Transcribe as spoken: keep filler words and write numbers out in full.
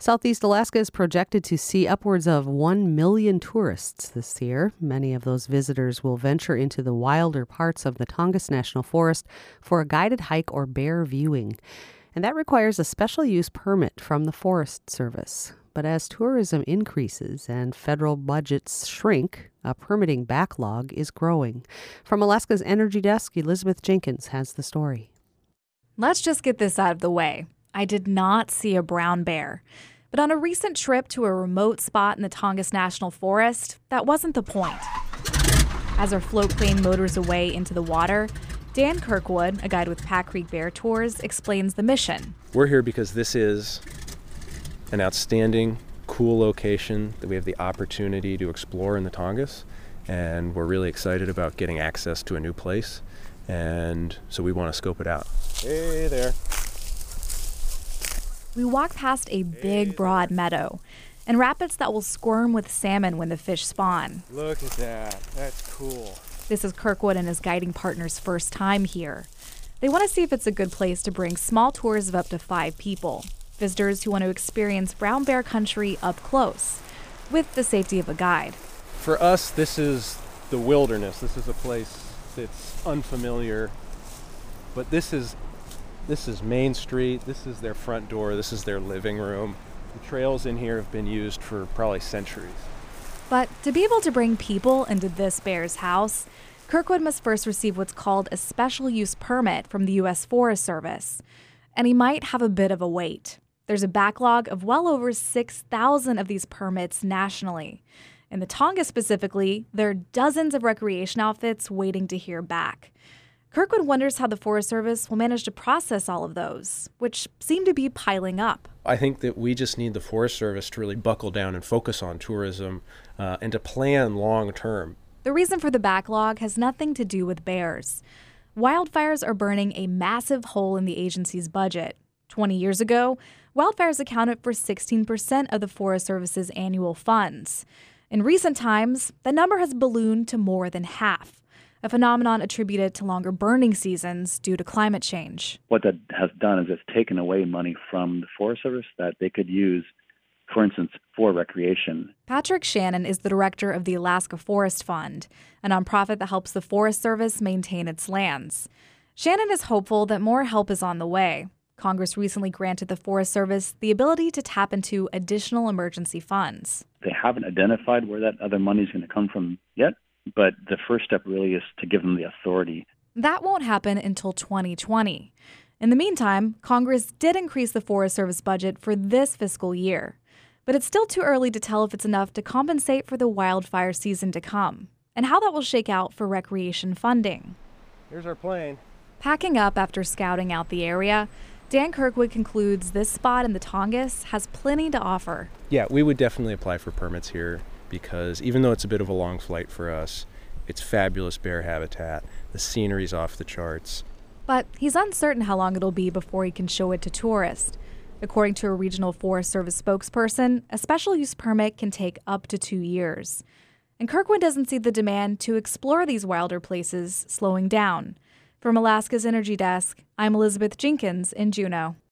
Southeast Alaska is projected to see upwards of one million tourists this year. Many of those visitors will venture into the wilder parts of the Tongass National Forest for a guided hike or bear viewing. And that requires a special use permit from the Forest Service. But as tourism increases and federal budgets shrink, a permitting backlog is growing. From Alaska's Energy Desk, Elizabeth Jenkins has the story. Let's just get this out of the way. I did not see a brown bear. But on a recent trip to a remote spot in the Tongass National Forest, that wasn't the point. As our float plane motors away into the water, Dan Kirkwood, a guide with Pack Creek Bear Tours, explains the mission. We're here because this is an outstanding, cool location that we have the opportunity to explore in the Tongass, and we're really excited about getting access to a new place, and so we want to scope it out. Hey there. We walk past a big, broad meadow and rapids that will squirm with salmon when the fish spawn. Look at that. That's cool. This is Kirkwood and his guiding partner's first time here. They want to see if it's a good place to bring small tours of up to five people, visitors who want to experience brown bear country up close, with the safety of a guide. For us, this is the wilderness. This is a place that's unfamiliar, but this is This is Main Street, this is their front door, this is their living room. The trails in here have been used for probably centuries. But to be able to bring people into this bear's house, Kirkwood must first receive what's called a special use permit from the U S Forest Service. And he might have a bit of a wait. There's a backlog of well over six thousand of these permits nationally. In the Tongass specifically, there are dozens of recreation outfits waiting to hear back. Kirkwood wonders how the Forest Service will manage to process all of those, which seem to be piling up. I think that we just need the Forest Service to really buckle down and focus on tourism uh, and to plan long term. The reason for the backlog has nothing to do with bears. Wildfires are burning a massive hole in the agency's budget. twenty years ago, wildfires accounted for sixteen percent of the Forest Service's annual funds. In recent times, the number has ballooned to more than half, a phenomenon attributed to longer burning seasons due to climate change. What that has done is it's taken away money from the Forest Service that they could use, for instance, for recreation. Patrick Shannon is the director of the Alaska Forest Fund, a nonprofit that helps the Forest Service maintain its lands. Shannon is hopeful that more help is on the way. Congress recently granted the Forest Service the ability to tap into additional emergency funds. They haven't identified where that other money is going to come from yet. But the first step really is to give them the authority. That won't happen until twenty twenty. In the meantime, Congress did increase the Forest Service budget for this fiscal year. But it's still too early to tell if it's enough to compensate for the wildfire season to come, and how that will shake out for recreation funding. Here's our plane. Packing up after scouting out the area, Dan Kirkwood concludes this spot in the Tongass has plenty to offer. Yeah, we would definitely apply for permits here, because even though it's a bit of a long flight for us, it's fabulous bear habitat. The scenery's off the charts. But he's uncertain how long it'll be before he can show it to tourists. According to a regional Forest Service spokesperson, a special use permit can take up to two years. And Kirkwood doesn't see the demand to explore these wilder places slowing down. From Alaska's Energy Desk, I'm Elizabeth Jenkins in Juneau.